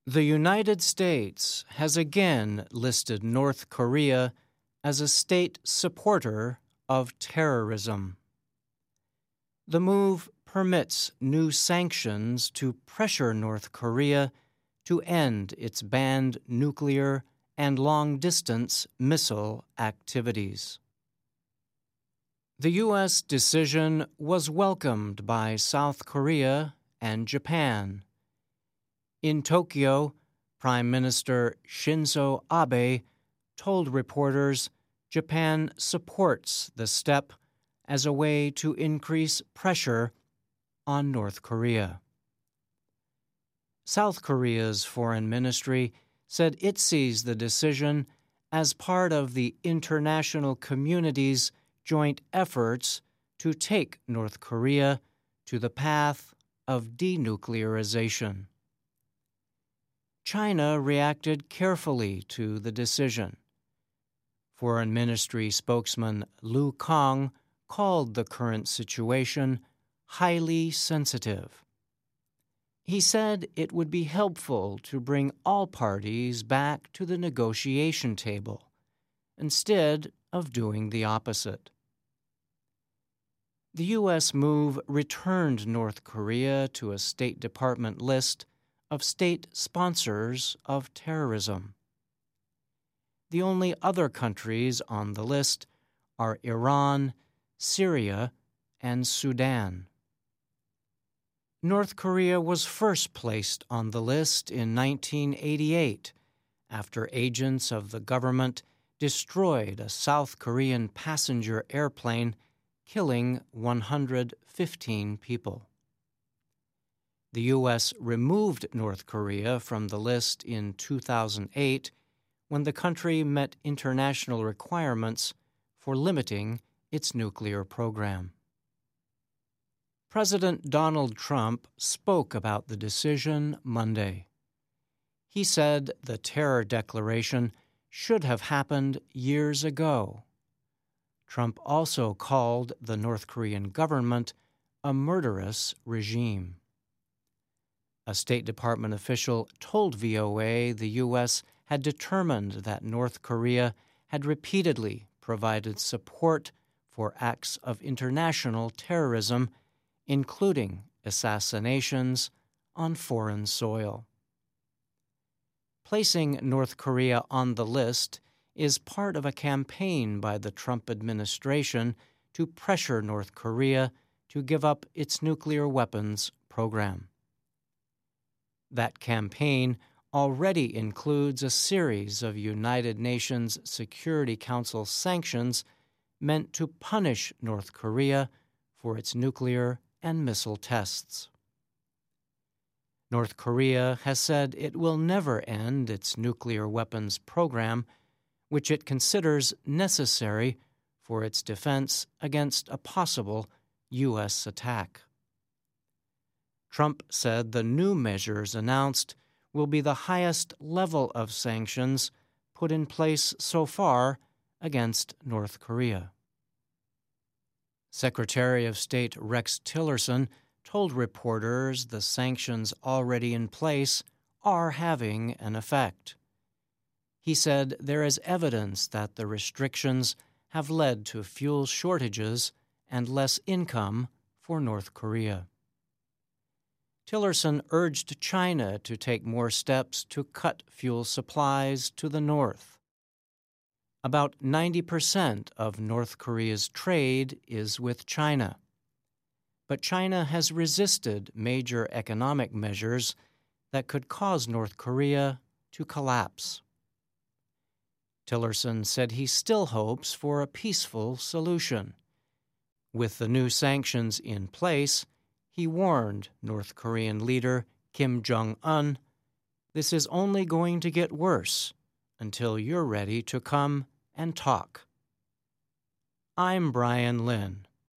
The United States has again listed North Korea as a state supporter of terrorism. The move permits new sanctions to pressure North Korea to end its banned nuclear and long-distance missile activities. The U.S. decision was welcomed by South Korea and Japan. In Tokyo, Prime Minister Shinzo Abe told reporters Japan supports the step as a way to increase pressure on North Korea. South Korea's foreign ministry said it sees the decision as part of the international community's joint efforts to take North Korea to the path of denuclearization. China reacted carefully to the decision. Foreign Ministry spokesman Lu Kang called the current situation highly sensitive. He said it would be helpful to bring all parties back to the negotiation table, instead of doing the opposite. The U.S. move returned North Korea to a State Department list of state sponsors of terrorism. The only other countries on the list are Iran, Syria, and Sudan. North Korea was first placed on the list in 1988 after agents of the government destroyed a South Korean passenger airplane, killing 115 people. The U.S. removed North Korea from the list in 2008 when the country met international requirements for limiting its nuclear program. President Donald Trump spoke about the decision Monday. He said the terror declaration should have happened years ago. Trump also called the North Korean government a murderous regime. A State Department official told VOA the U.S. had determined that North Korea had repeatedly provided support for acts of international terrorism, including assassinations on foreign soil. Placing North Korea on the list is part of a campaign by the Trump administration to pressure North Korea to give up its nuclear weapons program. That campaign already includes a series of United Nations Security Council sanctions meant to punish North Korea for its nuclear and missile tests. North Korea has said it will never end its nuclear weapons program, which it considers necessary for its defense against a possible U.S. attack. Trump said the new measures announced will be the highest level of sanctions put in place so far against North Korea. Secretary of State Rex Tillerson told reporters the sanctions already in place are having an effect. He said there is evidence that the restrictions have led to fuel shortages and less income for North Korea. Tillerson urged China to take more steps to cut fuel supplies to the north. About 90% of North Korea's trade is with China, but China has resisted major economic measures that could cause North Korea to collapse. Tillerson said he still hopes for a peaceful solution. With the new sanctions in place, he warned North Korean leader Kim Jong-un, "This is only going to get worse until you're ready to come and talk." I'm Brian Lynn.